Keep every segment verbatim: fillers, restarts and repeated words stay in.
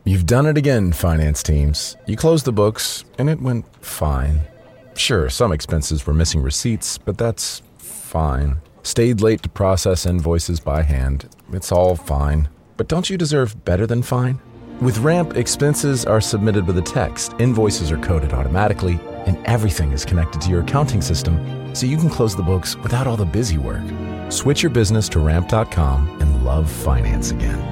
You've done it again, finance teams. You closed the books, and it went fine. Sure, some expenses were missing receipts, but that's fine. Stayed late to process invoices by hand. It's all fine. But don't you deserve better than fine? With Ramp, expenses are submitted with a text, invoices are coded automatically, and everything is connected to your accounting system, so you can close the books without all the busy work. Switch your business to ramp dot com and love finance again.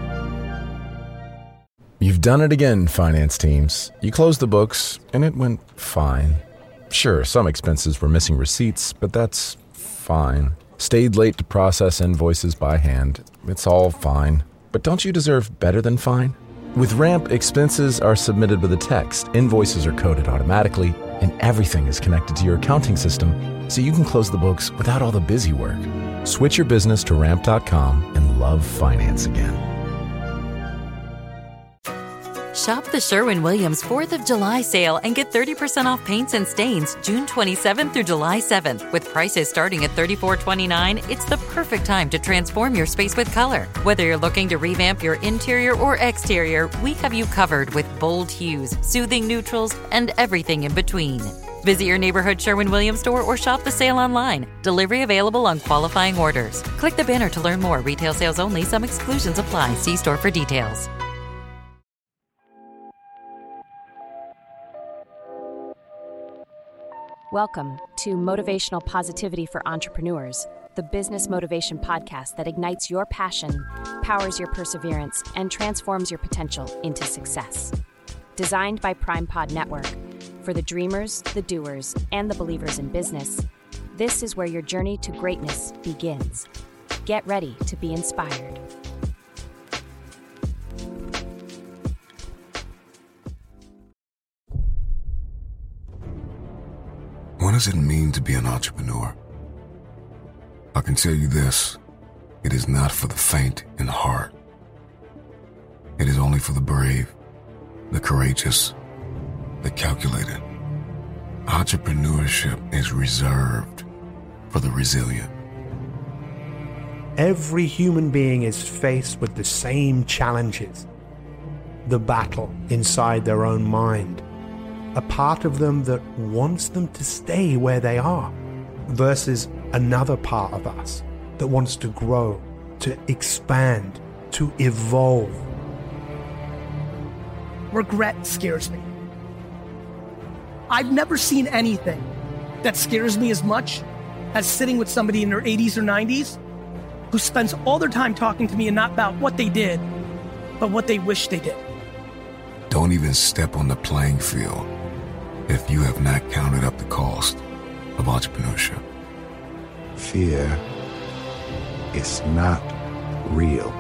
You've done it again, finance teams. You closed the books, and it went fine. Sure, some expenses were missing receipts, but that's fine. Stayed late to process invoices by hand. It's all fine. But don't you deserve better than fine? With Ramp, expenses are submitted with a text, invoices are coded automatically, and everything is connected to your accounting system, so you can close the books without all the busy work. Switch your business to ramp dot com and love finance again. Shop the Sherwin-Williams fourth of July sale and get thirty percent off paints and stains June twenty-seventh through July seventh. With prices starting at thirty-four twenty-nine, it's the perfect time to transform your space with color. Whether you're looking to revamp your interior or exterior, we have you covered with bold hues, soothing neutrals, and everything in between. Visit your neighborhood Sherwin-Williams store or shop the sale online. Delivery available on qualifying orders. Click the banner to learn more. Retail sales only. Some exclusions apply. See store for details. Welcome to Motivational Positivity for Entrepreneurs, the business motivation podcast that ignites your passion, powers your perseverance, and transforms your potential into success. Designed by PrimePod Network, for the dreamers, the doers, and the believers in business, this is where your journey to greatness begins. Get ready to be inspired. What does it mean to be an entrepreneur? I can tell you this, it is not for the faint in heart. It is only for the brave, the courageous, the calculated. Entrepreneurship is reserved for the resilient. Every human being is faced with the same challenges. The battle inside their own mind. A part of them that wants them to stay where they are versus another part of us that wants to grow, to expand, to evolve. Regret scares me. I've never seen anything that scares me as much as sitting with somebody in their eighties or nineties who spends all their time talking to me and not about what they did, but what they wish they did. Don't even step on the playing field if you have not counted up the cost of entrepreneurship. Fear is not real.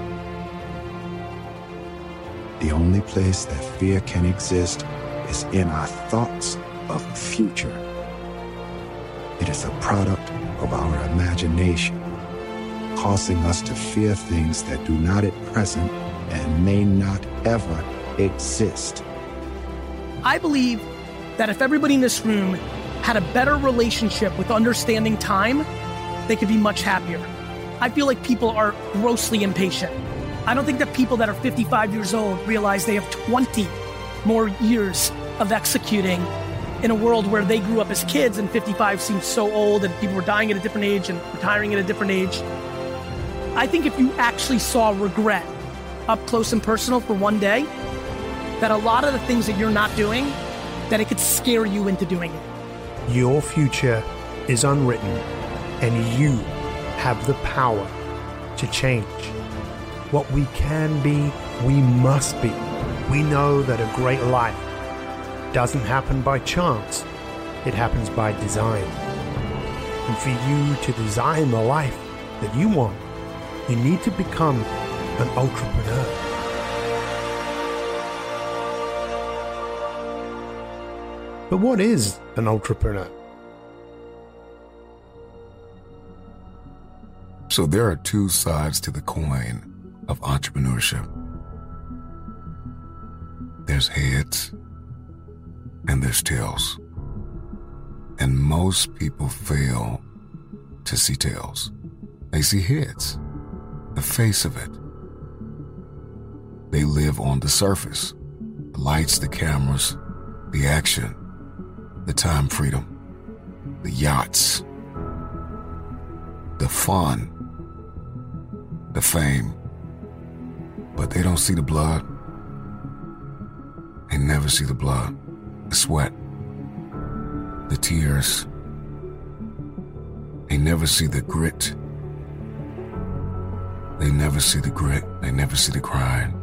The only place that fear can exist is in our thoughts of the future. It is a product of our imagination, causing us to fear things that do not at present and may not ever exist. I believe that if everybody in this room had a better relationship with understanding time, they could be much happier. I feel like people are grossly impatient. I don't think that people that are fifty-five years old realize they have twenty more years of executing in a world where they grew up as kids and fifty-five seems so old and people were dying at a different age and retiring at a different age. I think if you actually saw regret up close and personal for one day, that a lot of the things that you're not doing, that it could scare you into doing it. Your future is unwritten, and you have the power to change. What we can be, we must be. We know that a great life doesn't happen by chance. It happens by design. And for you to design the life that you want, you need to become an entrepreneur. But what is an entrepreneur? So there are two sides to the coin of entrepreneurship. There's heads and there's tails. And most people fail to see tails. They see heads, the face of it. They live on the surface. The lights, the cameras, the action, the time freedom, the yachts, the fun, the fame. But they don't see the blood. They never see the blood, the sweat, the tears. They never see the grit. They never see the grit. They never see the crying.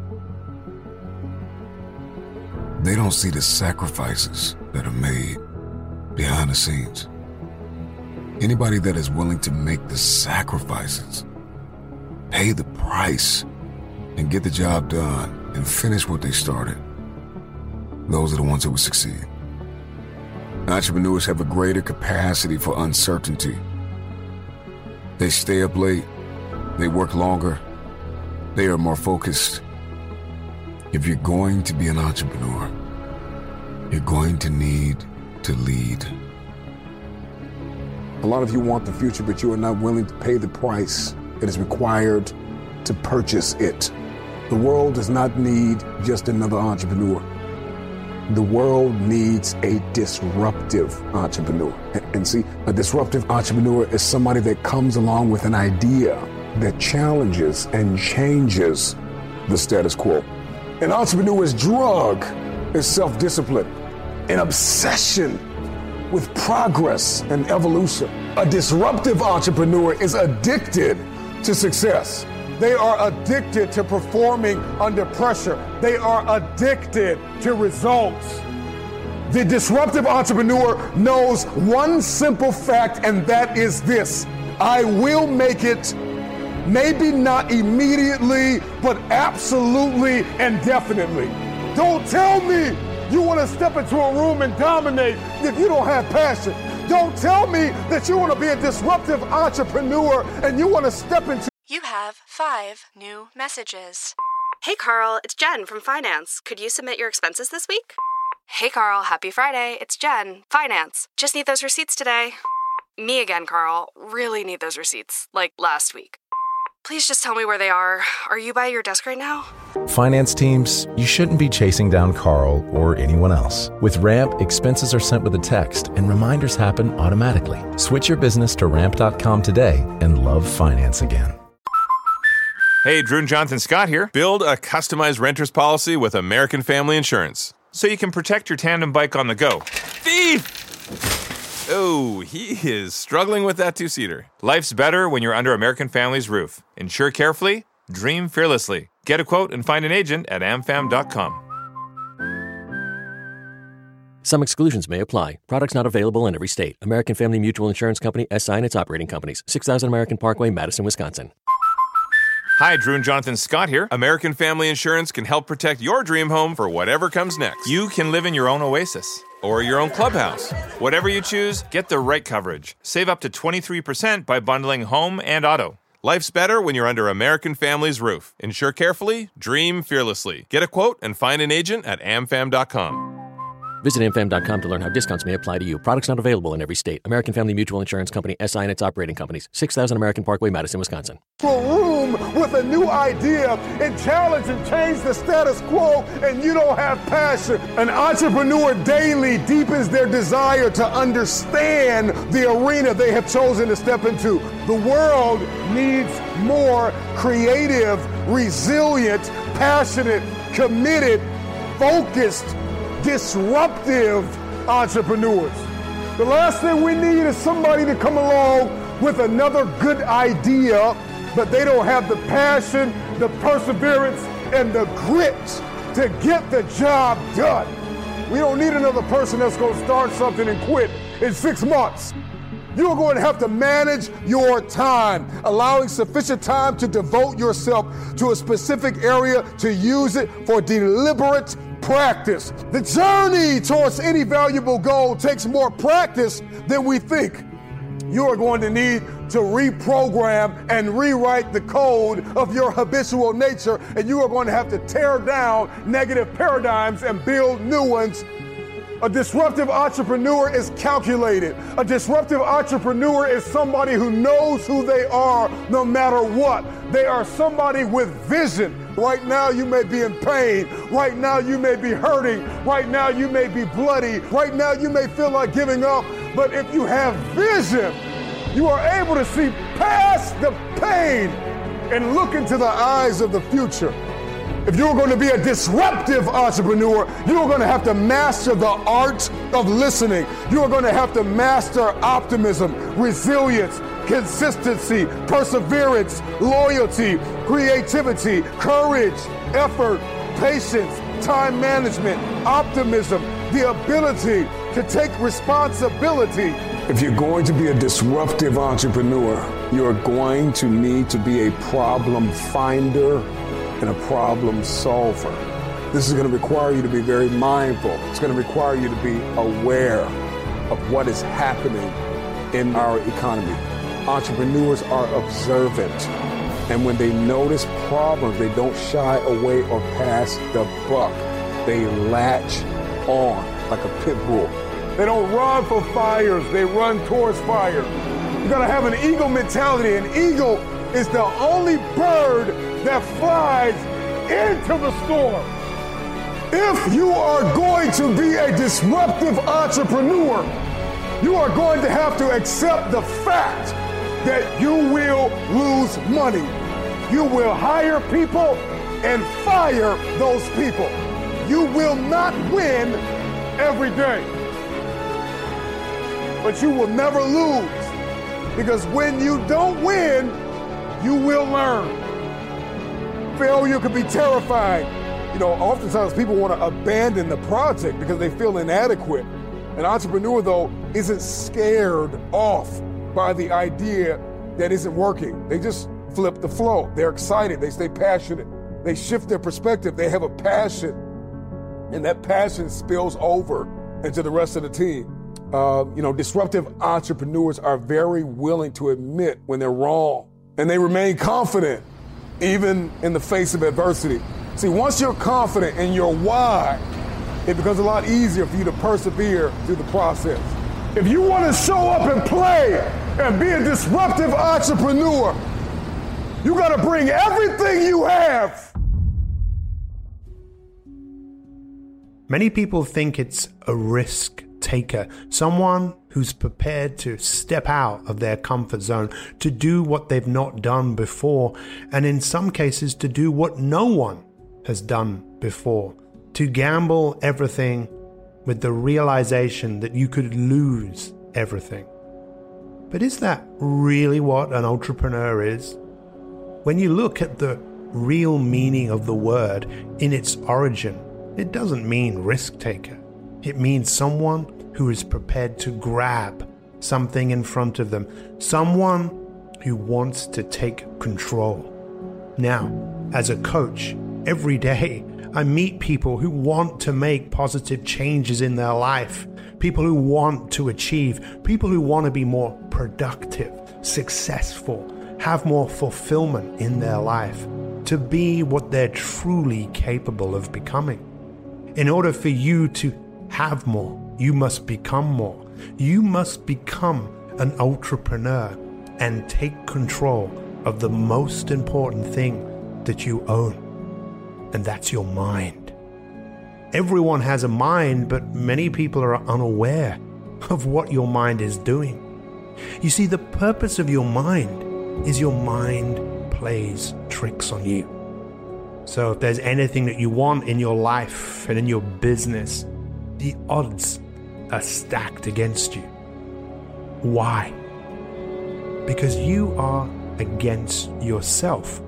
They don't see the sacrifices that are made behind the scenes. Anybody that is willing to make the sacrifices, pay the price, and get the job done and finish what they started, those are the ones that will succeed. Entrepreneurs have a greater capacity for uncertainty. They stay up late. They work longer. They are more focused. If you're going to be an entrepreneur, you're going to need to lead. A lot of you want the future, but you are not willing to pay the price that is required to purchase it. The world does not need just another entrepreneur. The world needs a disruptive entrepreneur. And see, a disruptive entrepreneur is somebody that comes along with an idea that challenges and changes the status quo. An entrepreneur's drug is self-discipline, an obsession with progress and evolution. A disruptive entrepreneur is addicted to success. They are addicted to performing under pressure. They are addicted to results. The disruptive entrepreneur knows one simple fact, and that is this: I will make it, maybe not immediately, but absolutely and definitely. Don't tell me you want to step into a room and dominate if you don't have passion. Don't tell me that you want to be a disruptive entrepreneur and you want to step into. You have five new messages. Hey Carl, it's Jen from Finance. Could you submit your expenses this week? Hey Carl, happy Friday. It's Jen, Finance. Just need those receipts today. Me again, Carl. Really need those receipts, like last week. Please just tell me where they are. Are you by your desk right now? Finance teams, you shouldn't be chasing down Carl or anyone else. With Ramp, expenses are sent with a text and reminders happen automatically. Switch your business to ramp dot com today and love finance again. Hey, Drew and Jonathan Scott here. Build a customized renter's policy with American Family Insurance so you can protect your tandem bike on the go. Thief! Oh, he is struggling with that two-seater. Life's better when you're under American Family's roof. Insure carefully, dream fearlessly. Get a quote and find an agent at am fam dot com. Some exclusions may apply. Products not available in every state. American Family Mutual Insurance Company, S I and its operating companies. six thousand American Parkway, Madison, Wisconsin. Hi, Drew and Jonathan Scott here. American Family Insurance can help protect your dream home for whatever comes next. You can live in your own oasis or your own clubhouse. Whatever you choose, get the right coverage. Save up to twenty-three percent by bundling home and auto. Life's better when you're under American Family's roof. Insure carefully, dream fearlessly. Get a quote and find an agent at am fam dot com. Visit am fam dot com to learn how discounts may apply to you. Products not available in every state. American Family Mutual Insurance Company, S I and its operating companies. six thousand American Parkway, Madison, Wisconsin. A room with a new idea and challenge and change the status quo, and you don't have passion. An entrepreneur daily deepens their desire to understand the arena they have chosen to step into. The world needs more creative, resilient, passionate, committed, focused, disruptive entrepreneurs. The last thing we need is somebody to come along with another good idea, but they don't have the passion, the perseverance, and the grit to get the job done. We don't need another person that's going to start something and quit in six months. You're going to have to manage your time, allowing sufficient time to devote yourself to a specific area, to use it for deliberate practice. The journey towards any valuable goal takes more practice than we think. You are going to need to reprogram and rewrite the code of your habitual nature, and you are going to have to tear down negative paradigms and build new ones. A disruptive entrepreneur is calculated. A disruptive entrepreneur is somebody who knows who they are no matter what. They are somebody with vision. Right now you may be in pain. Right now you may be hurting. Right now you may be bloody. Right now you may feel like giving up. But if you have vision, you are able to see past the pain and look into the eyes of the future. If you're going to be a disruptive entrepreneur, you're going to have to master the art of listening. You're going to have to master optimism, resilience, consistency, perseverance, loyalty, creativity, courage, effort, patience, time management, optimism, the ability to take responsibility. If you're going to be a disruptive entrepreneur, you're going to need to be a problem finder and a problem solver. This is going to require you to be very mindful. It's going to require you to be aware of what is happening in our economy. Entrepreneurs are observant, and when they notice problems, they don't shy away or pass the buck. They latch on like a pit bull. They don't run for fires, they run towards fire. You gotta have an eagle mentality. An eagle is the only bird that flies into the storm. If you are going to be a disruptive entrepreneur, you are going to have to accept the fact that you will lose money. You will hire people and fire those people. You will not win every day, but you will never lose, because when you don't win, you will learn. Failure could be terrifying. You know, oftentimes people want to abandon the project because they feel inadequate. An entrepreneur, though, isn't scared off by the idea that isn't working. They just flip the flow. They're excited. They stay passionate. They shift their perspective. They have a passion, and that passion spills over into the rest of the team. Uh, you know, disruptive entrepreneurs are very willing to admit when they're wrong, and they remain confident even in the face of adversity. See, once you're confident in your why, it becomes a lot easier for you to persevere through the process. If you want to show up and play and be a disruptive entrepreneur, you got to bring everything you have. Many people think it's a risk taker, someone who's prepared to step out of their comfort zone, to do what they've not done before, and in some cases to do what no one has done before, to gamble everything with the realization that you could lose everything. But is that really what an entrepreneur is? When you look at the real meaning of the word in its origin, it doesn't mean risk taker. It means someone who is prepared to grab something in front of them, someone who wants to take control. Now, as a coach, every day I meet people who want to make positive changes in their life, people who want to achieve, people who want to be more productive, successful, have more fulfillment in their life, to be what they're truly capable of becoming. In order for you to have more, you must become more. You must become an entrepreneur and take control of the most important thing that you own, and that's your mind. Everyone has a mind, but many people are unaware of what your mind is doing. You see, the purpose of your mind is your mind plays tricks on you. So if there's anything that you want in your life and in your business, the odds are stacked against you. Why? Because you are against yourself.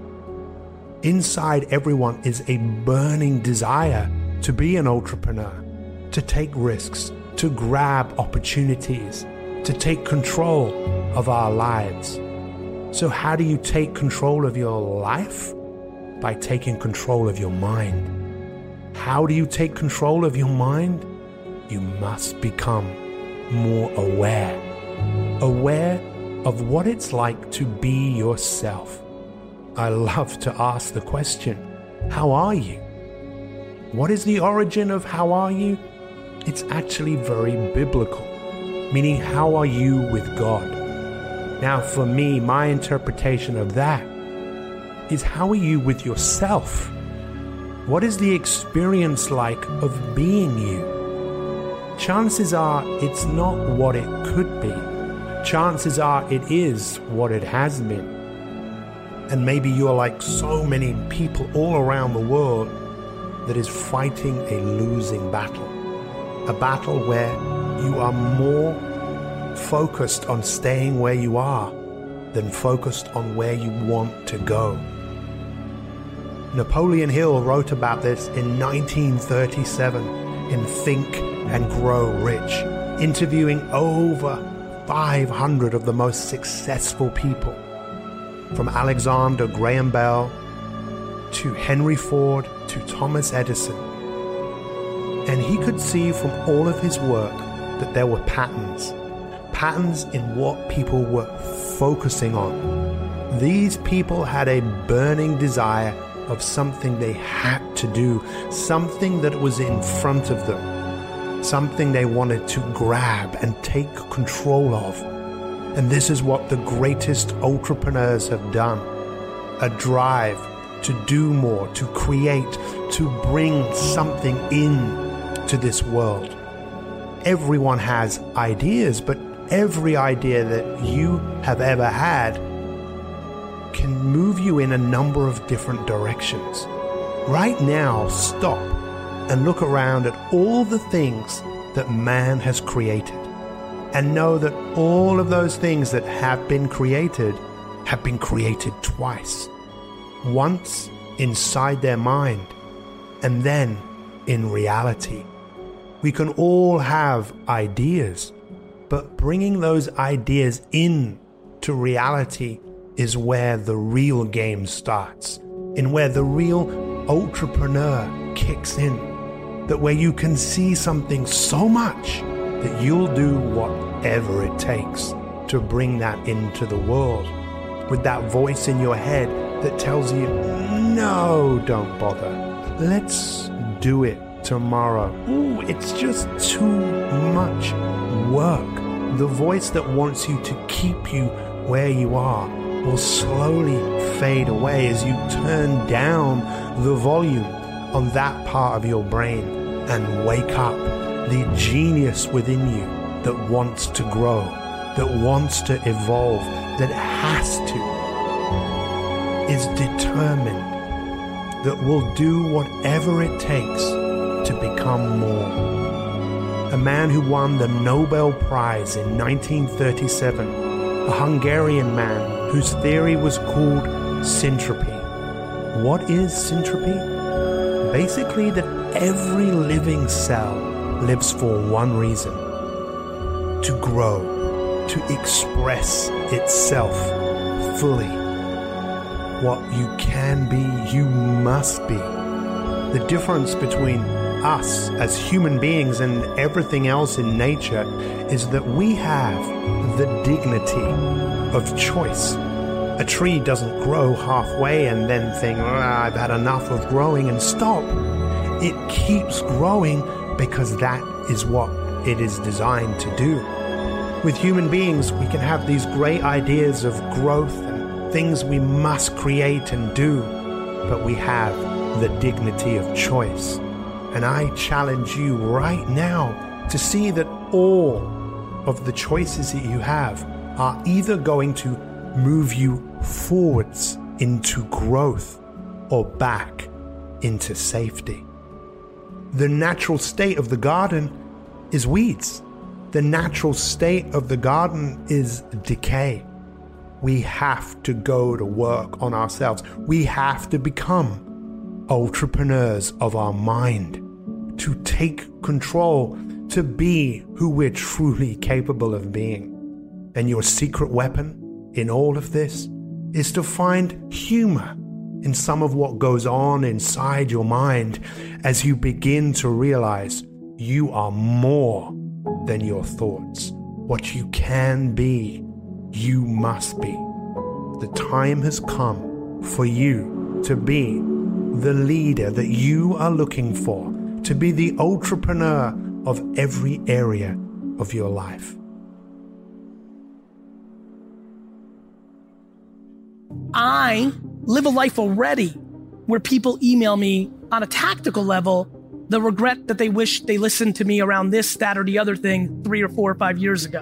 Inside everyone is a burning desire to be an entrepreneur, to take risks, to grab opportunities, to take control of our lives. So how do you take control of your life? By taking control of your mind. How do you take control of your mind? You must become more aware. Aware of what it's like to be yourself. I love to ask the question, how are you? What is the origin of how are you? it's actually very biblical, meaning how are you with God? Now for me, my interpretation of that is how are you with yourself? What is the experience like of being you? Chances are it's not what it could be. Chances are it is what it has been. And maybe you're like so many people all around the world that is fighting a losing battle. A battle where you are more focused on staying where you are than focused on where you want to go. Napoleon Hill wrote about this in nineteen thirty-seven in Think and Grow Rich, interviewing over five hundred of the most successful people, from Alexander Graham Bell to Henry Ford to Thomas Edison. And he could see from all of his work that there were patterns, patterns in what people were focusing on. These people had a burning desire of something they had to do, something that was in front of them, something they wanted to grab and take control of. And this is what the greatest entrepreneurs have done. A drive to do more, to create, to bring something in to this world. Everyone has ideas, but every idea that you have ever had can move you in a number of different directions. Right now, stop and look around at all the things that man has created, and know that all of those things that have been created have been created twice. Once inside their mind, and then in reality. We can all have ideas, but bringing those ideas in to reality is where the real game starts, and where the real entrepreneur kicks in. That where you can see something so much that you'll do whatever it takes to bring that into the world, with that voice in your head that tells you, no, don't bother. Let's do it tomorrow. Ooh, it's just too much work. The voice that wants you to keep you where you are will slowly fade away as you turn down the volume on that part of your brain and wake up the genius within you that wants to grow, that wants to evolve, that has to, is determined, that will do whatever it takes to become more. A man who won the Nobel Prize in nineteen thirty-seven, a Hungarian man whose theory was called syntropy. What is syntropy? Basically that every living cell lives for one reason: to grow, to express itself fully. What you can be, you must be. The difference between us as human beings and everything else in nature is that we have the dignity of choice. A tree doesn't grow halfway and then think, oh, I've had enough of growing, and stop. It keeps growing because that is what it is designed to do. With human beings, we can have these great ideas of growth and things we must create and do, but we have the dignity of choice. And I challenge you right now to see that all of the choices that you have are either going to move you forwards into growth or back into safety. The natural state of the garden is weeds. The natural state of the garden is decay. We have to go to work on ourselves. We have to become entrepreneurs of our mind, to take control, to be who we're truly capable of being. And your secret weapon in all of this is to find humor in some of what goes on inside your mind as you begin to realize you are more than your thoughts. What you can be, you must be. The time has come for you to be the leader that you are looking for, to be the entrepreneur of every area of your life. I live a life already where people email me on a tactical level the regret that they wish they listened to me around this, that, or the other thing three or four or five years ago.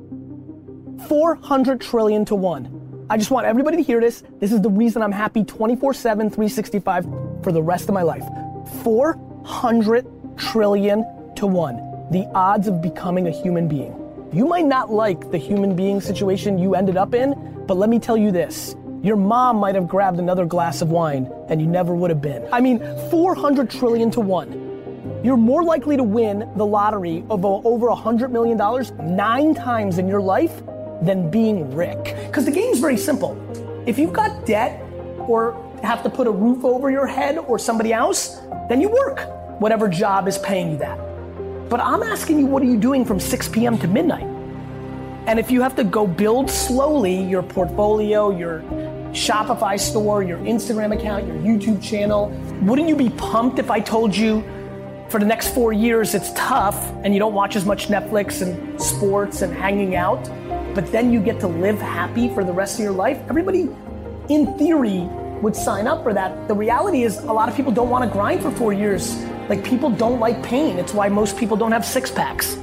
four hundred trillion to one. I just want everybody to hear this. This is the reason I'm happy twenty-four seven, three sixty-five for the rest of my life. four hundred trillion to one. The odds of becoming a human being. You might not like the human being situation you ended up in, but let me tell you this. Your mom might have grabbed another glass of wine and you never would have been. I mean, four hundred trillion to one. You're more likely to win the lottery of over one hundred million dollars nine times in your life than being Rick. Because the game's very simple. If you've got debt or have to put a roof over your head or somebody else, then you work, whatever job is paying you that. But I'm asking you, what are you doing from six p.m. to midnight? And if you have to go build slowly your portfolio, your Shopify store, your Instagram account, your YouTube channel, wouldn't you be pumped if I told you for the next four years it's tough and you don't watch as much Netflix and sports and hanging out, but then you get to live happy for the rest of your life? Everybody, in theory, would sign up for that. The reality is a lot of people don't want to grind for four years. Like, people don't like pain. It's why most people don't have six packs.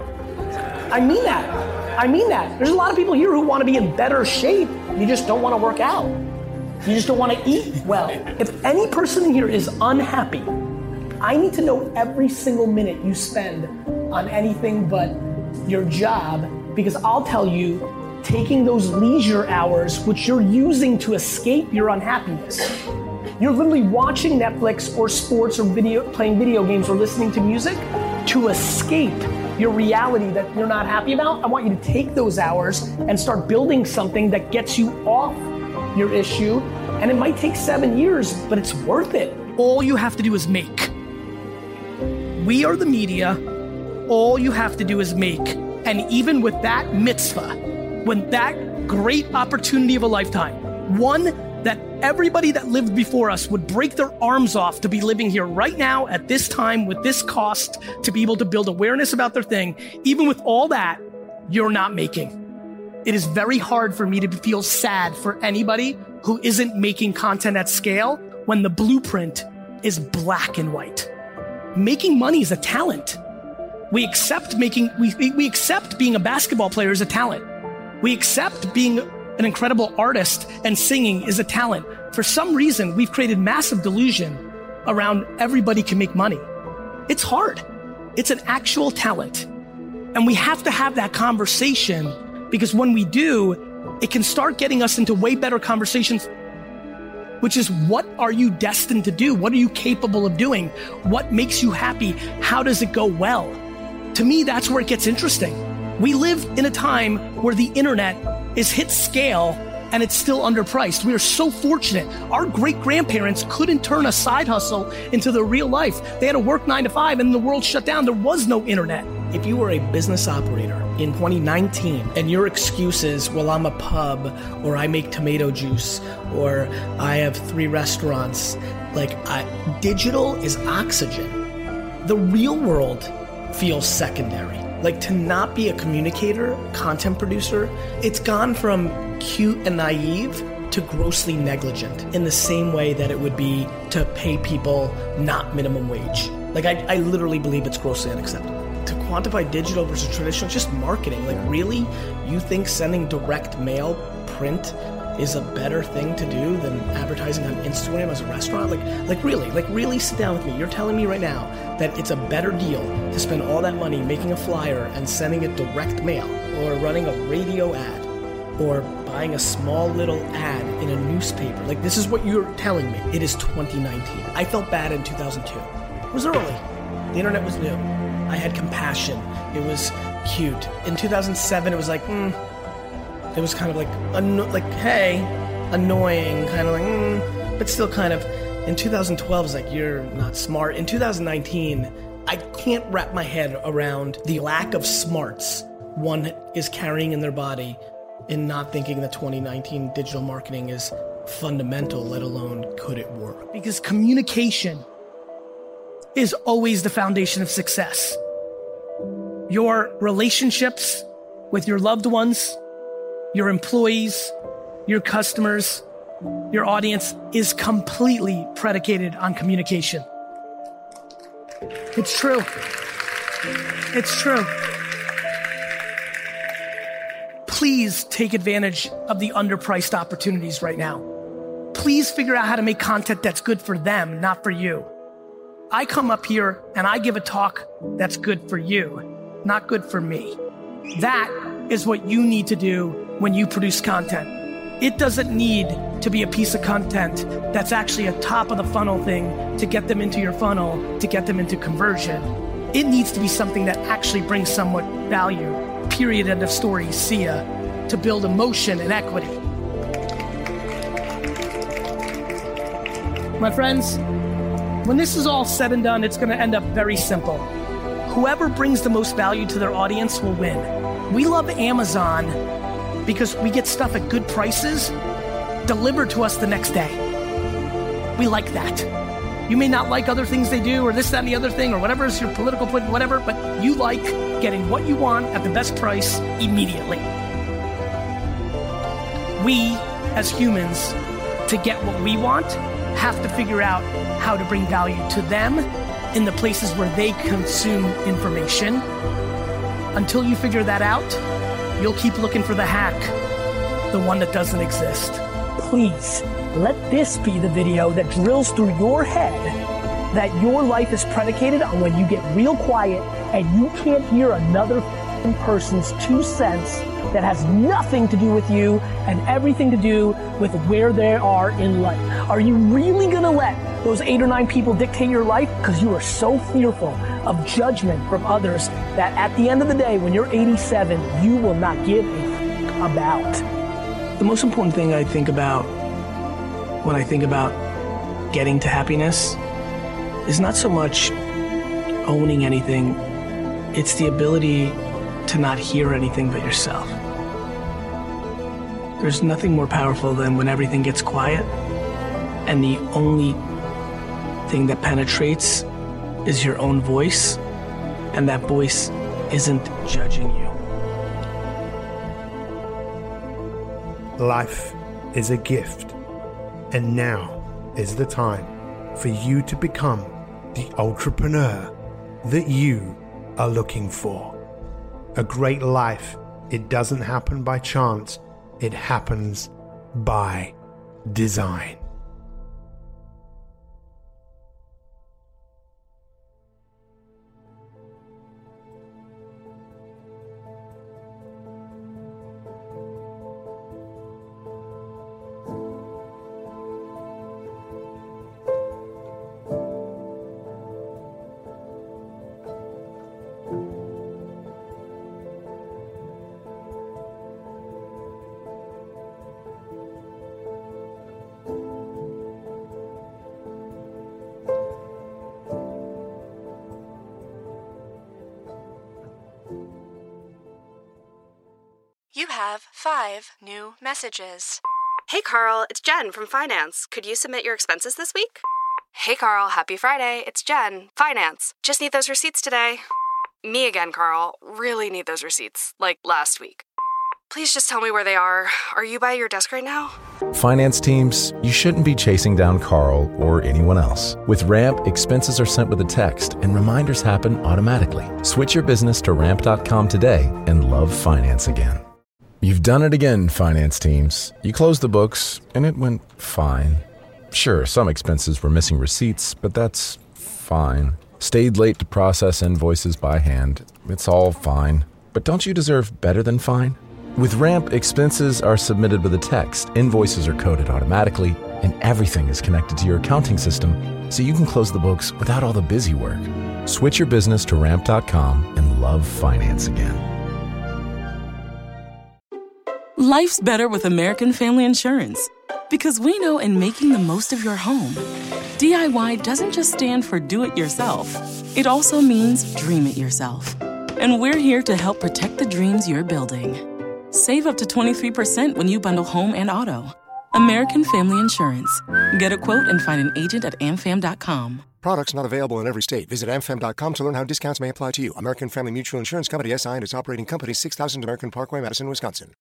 I mean that. I mean that. There's a lot of people here who want to be in better shape. You just don't want to work out. You just don't want to eat well. If any person in here is unhappy, I need to know every single minute you spend on anything but your job, because I'll tell you, taking those leisure hours, which you're using to escape your unhappiness, you're literally watching Netflix or sports or video, playing video games or listening to music to escape your reality that you're not happy about. I want you to take those hours and start building something that gets you off your issue. And it might take seven years, but it's worth it. All you have to do is make. We are the media. All you have to do is make. And even with that mitzvah, when that great opportunity of a lifetime, one that everybody that lived before us would break their arms off to be living here right now at this time with this cost, to be able to build awareness about their thing, even with all that, you're not making. It is very hard for me to feel sad for anybody who isn't making content at scale when the blueprint is black and white. Making money is a talent. We accept making, we, we accept being a basketball player is a talent. We accept being an incredible artist and singing is a talent. For some reason, we've created massive delusion around everybody can make money. It's hard. It's an actual talent. And we have to have that conversation, because when we do, it can start getting us into way better conversations, which is, what are you destined to do? What are you capable of doing? What makes you happy? How does it go well? To me, that's where it gets interesting. We live in a time where the internet is hit scale and it's still underpriced. We are so fortunate. Our great-grandparents couldn't turn a side hustle into their real life. They had to work nine to five and the world shut down. There was no internet. If you were a business operator in twenty nineteen and your excuse is, well, I'm a pub, or I make tomato juice, or I have three restaurants, like I, digital is oxygen. The real world feels secondary. Like, to not be a communicator, content producer, it's gone from cute and naive to grossly negligent, in the same way that it would be to pay people not minimum wage. Like, I, I literally believe it's grossly unacceptable. To quantify digital versus traditional, just marketing. Like, really? You think sending direct mail, print, is a better thing to do than advertising on Instagram as a restaurant? Like, like really, like really sit down with me. You're telling me right now that it's a better deal to spend all that money making a flyer and sending it direct mail, or running a radio ad, or buying a small little ad in a newspaper. Like, this is what you're telling me. It is twenty nineteen. I felt bad in two thousand two. It was early. The internet was new. I had compassion. It was cute. In two thousand seven, it was like, hmm. It was kind of like, anno- like, hey, annoying, kind of like, mm, but still kind of. In two thousand twelve, it's like, you're not smart. In two thousand nineteen, I can't wrap my head around the lack of smarts one is carrying in their body, in not thinking that twenty nineteen digital marketing is fundamental, let alone could it work. Because communication is always the foundation of success. Your relationships with your loved ones, your employees, your customers, your audience is completely predicated on communication. It's true. It's true. Please take advantage of the underpriced opportunities right now. Please figure out how to make content that's good for them, not for you. I come up here and I give a talk that's good for you, not good for me. That is what you need to do when you produce content. It doesn't need to be a piece of content that's actually a top of the funnel thing to get them into your funnel, to get them into conversion. It needs to be something that actually brings somewhat value. Period, end of story, see ya, to build emotion and equity. My friends, when this is all said and done, it's gonna end up very simple. Whoever brings the most value to their audience will win. We love Amazon because we get stuff at good prices delivered to us the next day. We like that. You may not like other things they do or this, that, and the other thing or whatever is your political point, whatever, but you like getting what you want at the best price immediately. We, as humans, to get what we want, have to figure out how to bring value to them in the places where they consume information. Until you figure that out, you'll keep looking for the hack, the one that doesn't exist. Please, let this be the video that drills through your head that your life is predicated on when you get real quiet and you can't hear another person's two cents that has nothing to do with you and everything to do with where they are in life. Are you really gonna let those eight or nine people dictate your life? Because you are so fearful of judgment from others that at the end of the day, when you're eighty-seven, you will not give a f- about. The most important thing I think about when I think about getting to happiness is not so much owning anything, it's the ability to not hear anything but yourself. There's nothing more powerful than when everything gets quiet and the only thing that penetrates is your own voice, and that voice isn't judging you. Life is a gift, and now is the time for you to become the entrepreneur that you are looking for. A great life, it doesn't happen by chance, it happens by design. You have five new messages. Hey Carl, it's Jen from Finance. Could you submit your expenses this week? Hey Carl, happy Friday. It's Jen, Finance. Just need those receipts today. Me again, Carl. Really need those receipts, like last week. Please just tell me where they are. Are you by your desk right now? Finance teams, you shouldn't be chasing down Carl or anyone else. With Ramp, expenses are sent with a text and reminders happen automatically. Switch your business to ramp dot com today and love finance again. You've done it again, finance teams. You closed the books, and it went fine. Sure, some expenses were missing receipts, but that's fine. Stayed late to process invoices by hand. It's all fine. But don't you deserve better than fine? With Ramp, expenses are submitted with a text, invoices are coded automatically, and everything is connected to your accounting system, so you can close the books without all the busy work. Switch your business to ramp dot com and love finance again. Life's better with American Family Insurance because we know in making the most of your home, D I Y doesn't just stand for do it yourself. It also means dream it yourself. And we're here to help protect the dreams you're building. Save up to twenty-three percent when you bundle home and auto. American Family Insurance. Get a quote and find an agent at am fam dot com. Products not available in every state. Visit A M F M dot com to learn how discounts may apply to you. American Family Mutual Insurance Company, S I and its operating company, six thousand American Parkway, Madison, Wisconsin.